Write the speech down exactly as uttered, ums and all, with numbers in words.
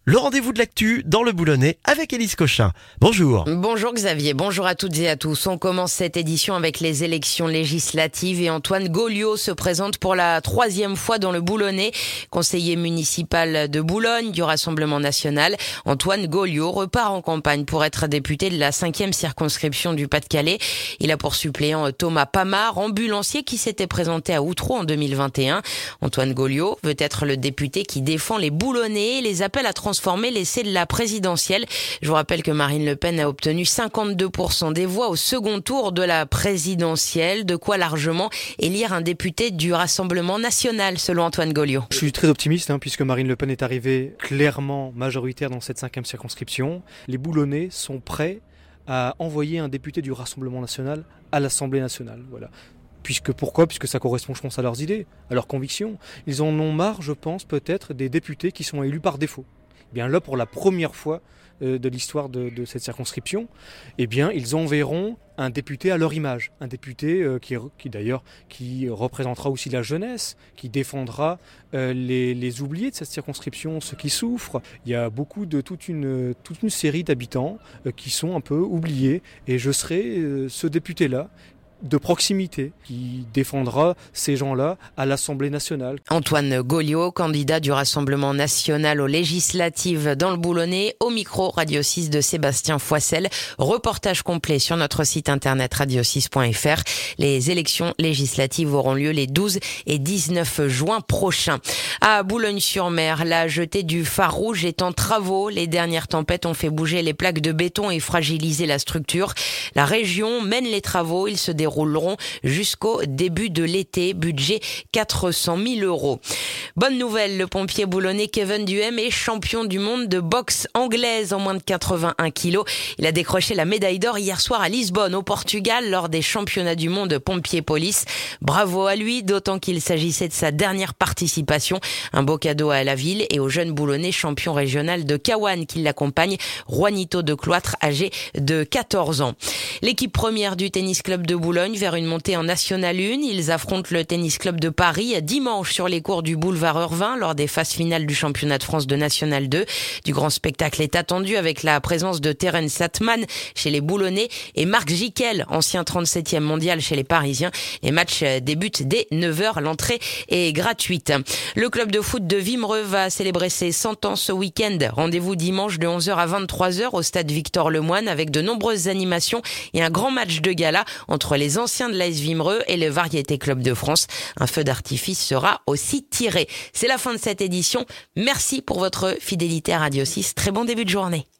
Le rendez-vous de l'actu dans le Boulonnais avec Élise Cochin. Bonjour. Bonjour Xavier, bonjour à toutes et à tous. On commence cette édition avec les élections législatives et Antoine Gauliot se présente pour la troisième fois dans le Boulonnais. Conseiller municipal de Boulogne du Rassemblement national, Antoine Gauliot repart en campagne pour être député de la cinquième circonscription du Pas-de-Calais. Il a pour suppléant Thomas Pamard, ambulancier qui s'était présenté à Outreau en deux mille vingt et un. Antoine Gauliot veut être le député qui défend les Boulonnais et les appelle à transformer l'essai de la présidentielle. Je vous rappelle que Marine Le Pen a obtenu cinquante-deux pour cent des voix au second tour de la présidentielle, de quoi largement élire un député du Rassemblement national, selon Antoine Gauliot. Je suis très optimiste hein, puisque Marine Le Pen est arrivée clairement majoritaire dans cette cinquième circonscription. Les Boulonnais sont prêts à envoyer un député du Rassemblement national à l'Assemblée nationale. Voilà. Puisque pourquoi Puisque ça correspond, je pense, à leurs idées, à leurs convictions. Ils en ont marre, je pense, peut-être des députés qui sont élus par défaut. Eh bien là, pour la première fois euh, de l'histoire de, de cette circonscription, eh bien, ils enverront un député à leur image. Un député euh, qui, qui, d'ailleurs, qui représentera aussi la jeunesse, qui défendra euh, les, les oubliés de cette circonscription, ceux qui souffrent. Il y a beaucoup de toute une, toute une série d'habitants euh, qui sont un peu oubliés. Et je serai euh, ce député-là, de proximité, qui défendra ces gens-là à l'Assemblée nationale. Antoine Gauliot, candidat du Rassemblement national aux législatives dans le Boulonnais, au micro Radio six de Sébastien Foissel. Reportage complet sur notre site internet radio six point f r. Les élections législatives auront lieu les douze et dix-neuf juin prochains. À Boulogne-sur-Mer, la jetée du phare rouge est en travaux. Les dernières tempêtes ont fait bouger les plaques de béton et fragilisé la structure. La région mène les travaux. Ils se dérouleront jusqu'au début de l'été. Budget quatre cent mille euros. Bonne nouvelle, le pompier boulonnais Kevin Duhem est champion du monde de boxe anglaise en moins de quatre-vingt-un kilos. Il a décroché la médaille d'or hier soir à Lisbonne, au Portugal, lors des championnats du monde pompier-police. Bravo à lui, d'autant qu'il s'agissait de sa dernière participation. Un beau cadeau à la ville et au jeune boulonnais champion régional de Caouane qui l'accompagne, Juanito de Cloître, âgé de quatorze ans. L'équipe première du tennis club de Boulogne vers une montée en National un. Ils affrontent le tennis club de Paris dimanche sur les cours du boulevard Irvin lors des phases finales du championnat de France de National deux. Du grand spectacle est attendu avec la présence de Terence Satman chez les Boulonnais et Marc Jiquel, ancien trente-septième mondial chez les Parisiens. Les matchs débutent dès neuf heures. L'entrée est gratuite. Le club de foot de Wimereux va célébrer ses cent ans ce week-end. Rendez-vous dimanche de onze heures à vingt-trois heures au stade Victor Lemoine avec de nombreuses animations et un grand match de gala entre les anciens de l'A S Wimereux et le Variété Club de France. Un feu d'artifice sera aussi tiré. C'est la fin de cette édition. Merci pour votre fidélité à Radio six. Très bon début de journée.